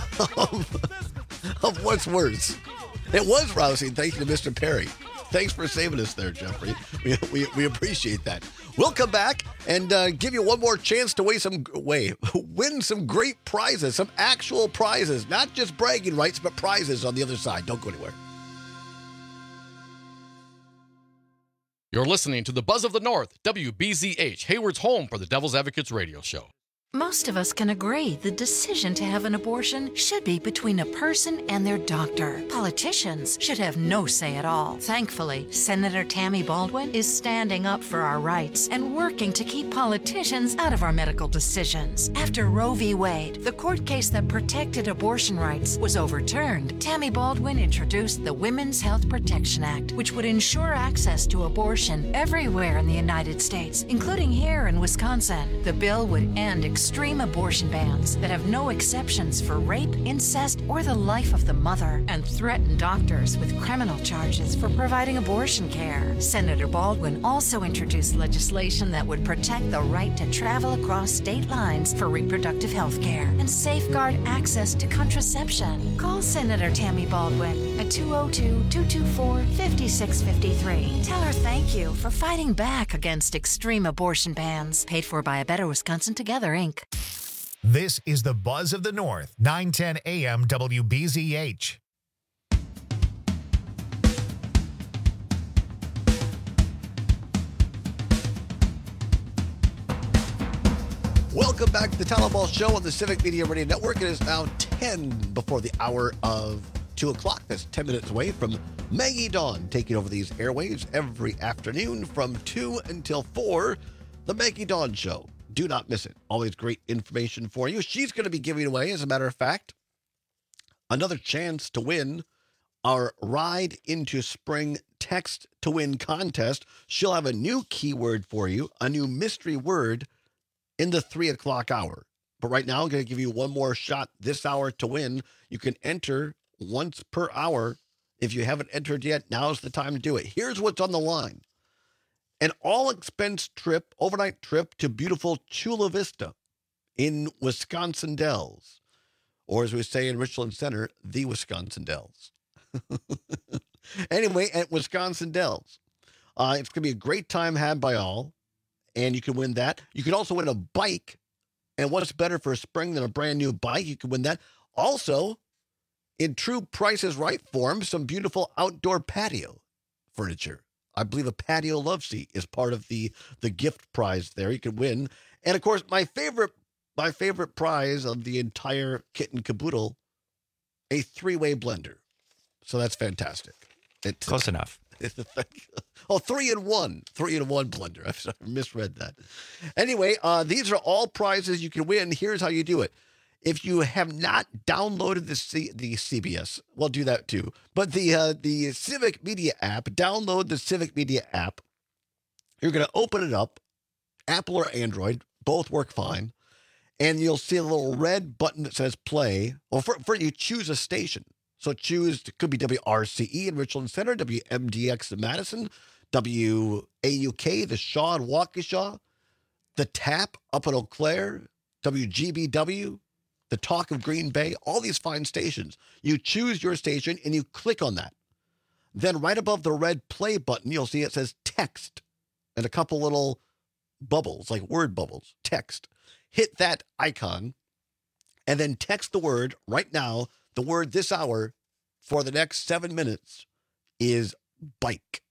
of What's Worse. It was rousing, thank you to Mr. Perry. Thanks for saving us there, Jeffrey. We appreciate that. We'll come back and give you one more chance to win some great prizes, some actual prizes, not just bragging rights, but prizes on the other side. Don't go anywhere. You're listening to the Buzz of the North, WBZH, Hayward's home for the Devil's Advocates radio show. Most of us can agree the decision to have an abortion should be between a person and their doctor. Politicians should have no say at all. Thankfully, Senator Tammy Baldwin is standing up for our rights and working to keep politicians out of our medical decisions. After Roe v. Wade, the court case that protected abortion rights, was overturned, Tammy Baldwin introduced the Women's Health Protection Act, which would ensure access to abortion everywhere in the United States, including here in Wisconsin. The bill would end extreme abortion bans that have no exceptions for rape, incest, or the life of the mother, and threaten doctors with criminal charges for providing abortion care. Senator Baldwin also introduced legislation that would protect the right to travel across state lines for reproductive health care and safeguard access to contraception. Call Senator Tammy Baldwin at 202-224-5653. Tell her thank you for fighting back against extreme abortion bans. Paid for by A Better Wisconsin Together, Inc. This is the Buzz of the North, 910 AM WBZH. Welcome back to the Town Hall Show on the Civic Media Radio Network. It is now 10 before the hour of 2 o'clock. That's 10 minutes away from Maggie Dawn taking over these airwaves every afternoon from 2 until 4. The Maggie Dawn Show. Do not miss it. Always great information for you. She's going to be giving away, as a matter of fact, another chance to win our Ride into Spring Text to Win contest. She'll have a new keyword for you, a new mystery word in the 3 o'clock hour. But right now, I'm going to give you one more shot this hour to win. You can enter once per hour. If you haven't entered yet, now's the time to do it. Here's what's on the line. An all-expense trip, overnight trip to beautiful Chula Vista in Wisconsin Dells. Or as we say in Richland Center, the Wisconsin Dells. Anyway, at Wisconsin Dells. It's going to be a great time had by all. And you can win that. You can also win a bike. And what's better for spring than a brand new bike? You can win that. Also, in true Price is Right form, some beautiful outdoor patio furniture. I believe a patio love seat is part of the gift prize there. You can win. And of course, my favorite prize of the entire kit and caboodle, a 3-way blender. So that's fantastic. Close enough. Oh, 3-in-1. 3-in-1 blender. I misread that. Anyway, these are all prizes you can win. Here's how you do it. If you have not downloaded the CBS, well, do that too. But the Civic Media app, download the Civic Media app. You're going to open it up, Apple or Android, both work fine. And you'll see a little red button that says play. Well, for you choose a station. So choose, it could be WRCE in Richland Center, WMDX in Madison, WAUK, the Shaw in Waukesha, the TAP up in Eau Claire, WGBW, the Talk of Green Bay, all these fine stations. You choose your station and you click on that. Then right above the red play button, you'll see it says text and a couple little bubbles, like word bubbles, text. Hit that icon and then text the word right now. The word this hour for the next 7 minutes is bike.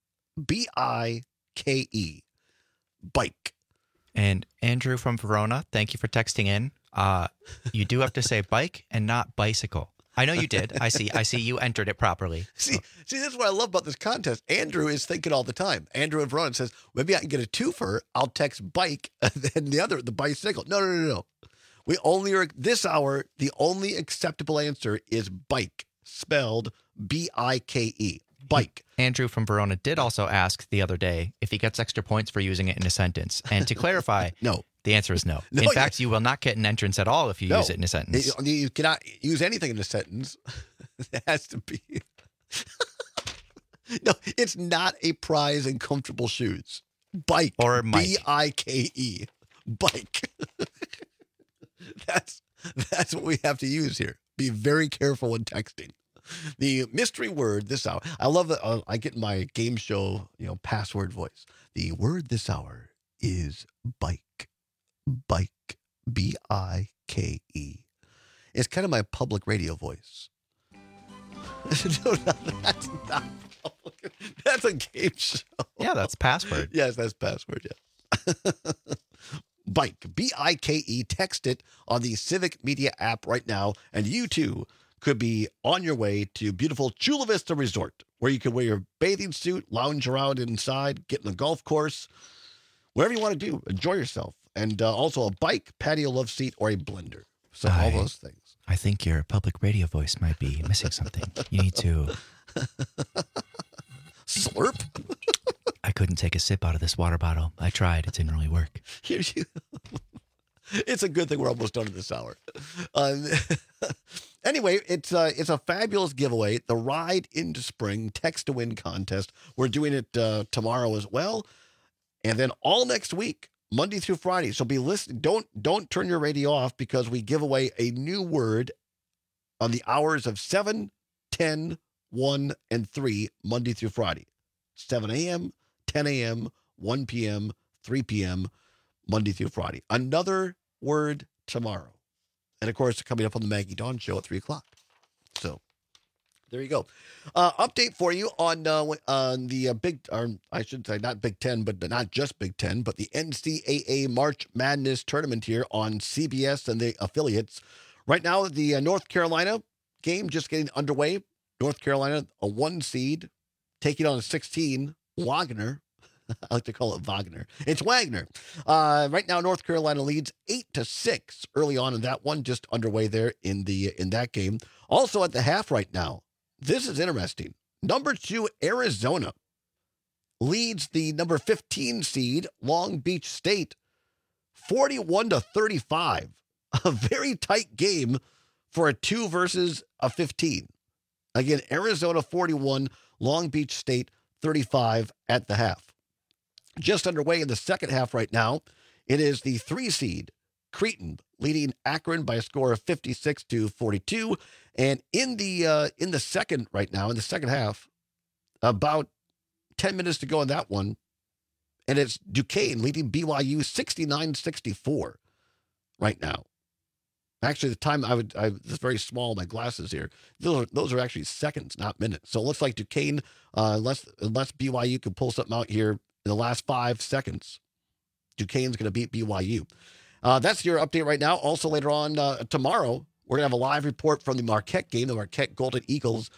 B-I-K-E. Bike. And Andrew from Verona, thank you for texting in. You do have to say bike and not bicycle. I know you did. I see you entered it properly. See, this is what I love about this contest. Andrew is thinking all the time. Andrew in Verona says, maybe I can get a twofer. I'll text bike and then the bicycle. No. We only are this hour. The only acceptable answer is bike, spelled B-I-K-E. Bike. Andrew from Verona did also ask the other day if he gets extra points for using it in a sentence. And to clarify, no. The answer is no. In fact, you will not get an entrance at all if you use it in a sentence. You cannot use anything in a sentence. It has to be. No, it's not a prize in comfortable shoes. Bike. Or Mike. B-I-K-E. Bike. That's what we have to use here. Be very careful when texting. The mystery word this hour. I love that. I get my game show, password voice. The word this hour is bike. Bike. B-I-K-E. It's kind of my public radio voice. No, that's not That's a game show. Yeah, that's password. Yes, that's password, yeah. Bike, B-I-K-E. Text it on the Civic Media app right now, and you too could be on your way to beautiful Chula Vista Resort, where you can wear your bathing suit, lounge around inside, get in the golf course, whatever you want to do. Enjoy yourself. And also a bike, patio love seat, or a blender. So all those things. I think your public radio voice might be missing something. You need to... Slurp? I couldn't take a sip out of this water bottle. I tried. It didn't really work. It's a good thing we're almost done in this hour. Anyway, it's a fabulous giveaway. The Ride into Spring Text to Win contest. We're doing it tomorrow as well. And then all next week, Monday through Friday. So be listening. Don't turn your radio off, because we give away a new word on the hours of 7, 10, 1, and 3, Monday through Friday. 7 a.m., 10 a.m., 1 p.m., 3 p.m., Monday through Friday. Another word tomorrow. And, of course, coming up on the Maggie Dawn Show at 3 o'clock. So there you go. Update for you on the big, or I should say not Big Ten, but not just Big Ten, but the NCAA March Madness tournament here on CBS and the affiliates. Right now, the North Carolina game just getting underway. North Carolina, a 1 seed, taking on a 16, Wagner. I like to call it Wagner. It's Wagner. Right now, North Carolina leads 8-6 early on in that one, just underway there in that game. Also at the half right now, this is interesting. Number 2, Arizona leads the number 15 seed, Long Beach State, 41-35. A very tight game for a 2 versus a 15. Again, Arizona 41, Long Beach State 35 at the half. Just underway in the second half right now, it is the 3 seed, Creighton, leading Akron by a score of 56-42. And in the second right now, in the second half, about 10 minutes to go in that one, and it's Duquesne leading BYU 69-64 right now. Actually, the time it's very small, my glasses here. Those are actually seconds, not minutes. So it looks like Duquesne, unless BYU can pull something out here in the last 5 seconds, Duquesne's going to beat BYU. That's your update right now. Also later on tomorrow, we're going to have a live report from the Marquette game, the Marquette Golden Eagles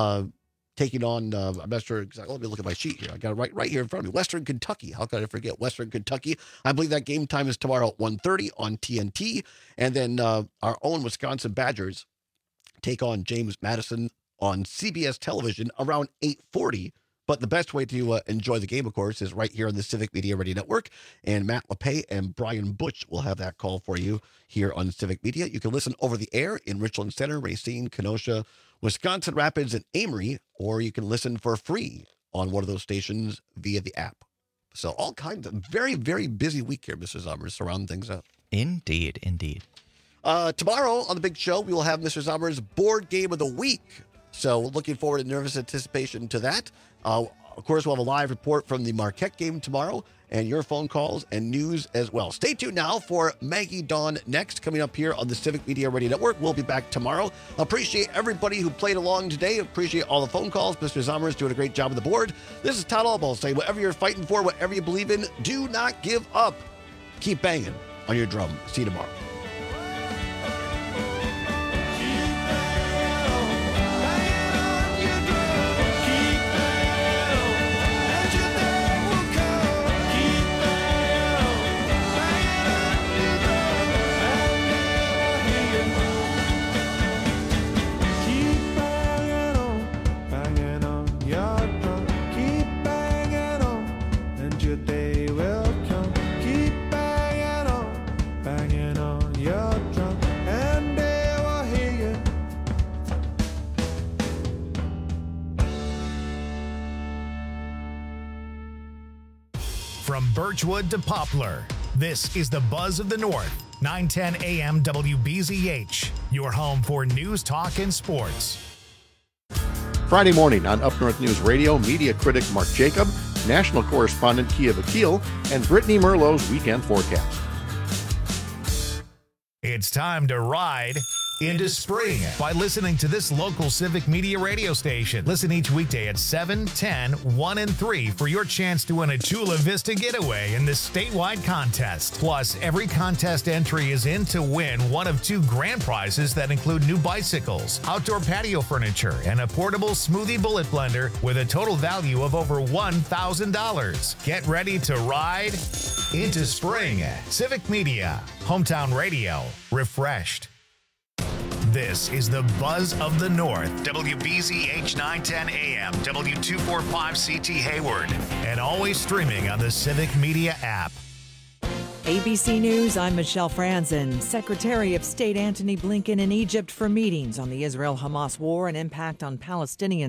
taking on, I'm not sure exactly. Let me look at my sheet here. I got it right here in front of me. Western Kentucky. How could I forget Western Kentucky? I believe that game time is tomorrow at 1:30 on TNT. And then our own Wisconsin Badgers take on James Madison on CBS television around 8:40. But the best way to enjoy the game, of course, is right here on the Civic Media Radio Network. And Matt LePay and Brian Butch will have that call for you here on Civic Media. You can listen over the air in Richland Center, Racine, Kenosha, Wisconsin Rapids, and Amory, or you can listen for free on one of those stations via the app. So all kinds of very, very busy week here, Mr. Zommers, to round things out. Indeed. Tomorrow on the big show, we will have Mr. Zommers' board game of the week. So looking forward in nervous anticipation to that. Of course, we'll have a live report from the Marquette game tomorrow and your phone calls and news as well. Stay tuned now for Maggie Dawn next, coming up here on the Civic Media Radio Network. We'll be back tomorrow. Appreciate everybody who played along today. Appreciate all the phone calls. Mr. Zommers doing a great job on the board. This is Todd Albaugh saying, whatever you're fighting for, whatever you believe in, do not give up. Keep banging on your drum. See you tomorrow. From Birchwood to Poplar, this is the Buzz of the North, 910 AM WBZH, your home for news, talk, and sports. Friday morning on Up North News Radio, media critic Mark Jacob, national correspondent Kia Vakil, and Brittany Merlot's weekend forecast. It's time to ride into spring by listening to this local Civic Media radio station. Listen each weekday at 7, 10, 1, and 3 for your chance to win a Chula Vista getaway in this statewide contest. Plus, every contest entry is in to win one of 2 grand prizes that include new bicycles, outdoor patio furniture, and a portable smoothie bullet blender with a total value of over $1,000. Get ready to ride into spring. Civic Media, hometown radio, refreshed. This is the Buzz of the North, WBZH 910 AM, W245CT Hayward, and always streaming on the Civic Media app. ABC News, I'm Michelle Franzen. Secretary of State Antony Blinken in Egypt for meetings on the Israel-Hamas war and impact on Palestinians.